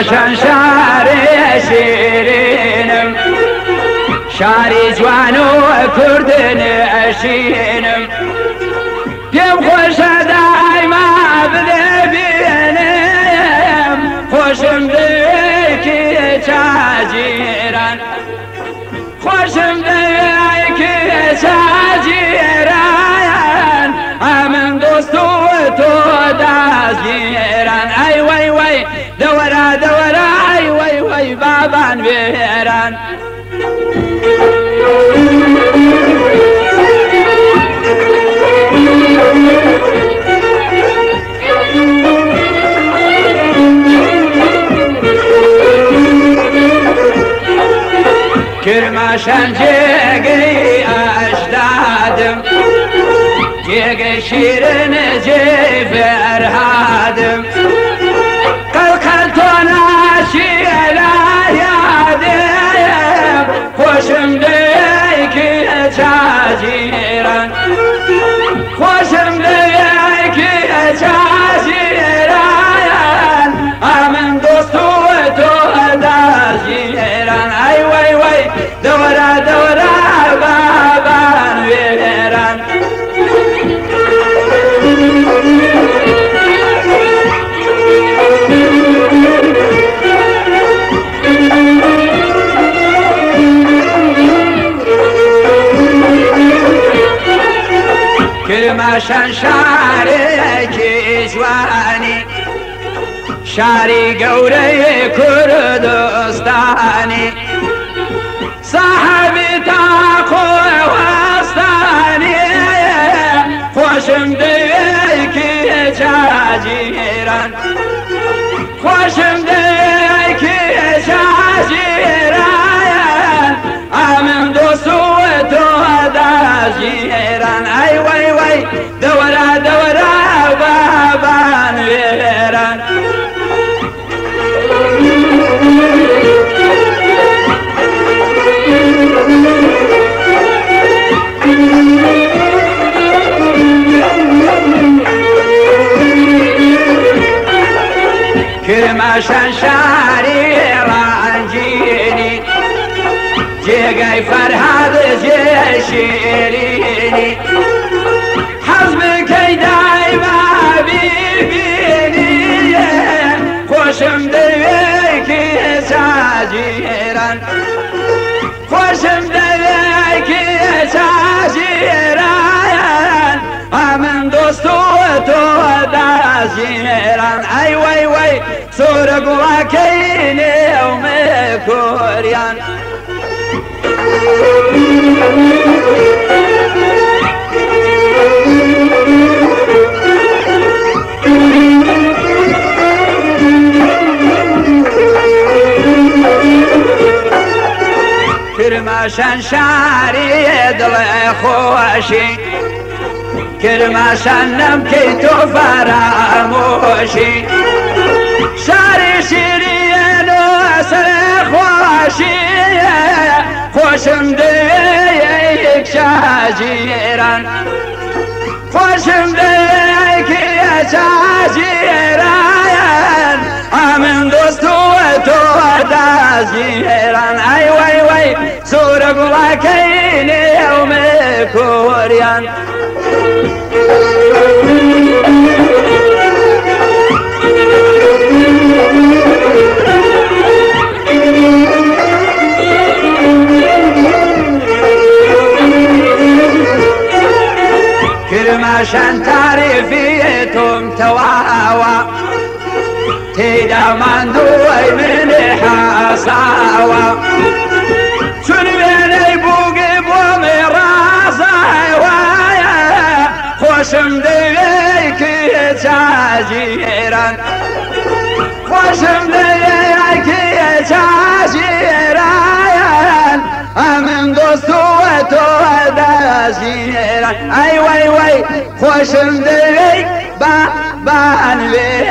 باشن شاری شیرینم شاری جوان و کردن اشینم پیم خوش دایما ببینم خوشم دیکی چاجیران خوشم دیکی چاجیران امن دوستو تو دازگیران ای وی وی دورا دورا ای وی وی بابان بیران کرماشان جگری اشدادم جگری شیرن جی فرهادم قلقل تونا شیلا یادم خوشم دیکی چاجیران خوشم دیکی چاجیران امن دوستو تو دازیران ای وی وی دورا دورا بابان ویران کرماشان شاری کی جوانی شاری گوره کردستانی صاحبی تاقو وستانی خوشم دیکی چاجیران خوشم دیکی چاجیران امن دوستو تو دازیران ای وی وی دورا دورا بابان ویران کرماشان شاری رنجینی جگای فرهاد جی شیرینی حزب کی دایما بیبینی خوشم دیکی چاجیران خوشم دیکی چاجیران امن دوستو تو دازیران ای وی وی سورگ واکینی اوم کوریان کرماشان شاری دل خوشی کرماشان نم کی تو فراموشی شاری شیرین و سر خوشی خوشم دیک چاجیران خوشم دیک چاجیران امن دوستو تو دازیران ای وی وی سورگ واکینی اوم کوریان کرماشان تعریفی تم تواوا تیدا من دوی من حساوا چون بینی بوگی بوم رازاوایا خوشم دیکی چاجیران خوشم دیکی چاجیران امن دوستو تو دازیران ای وی وی خوشم دیک بان وی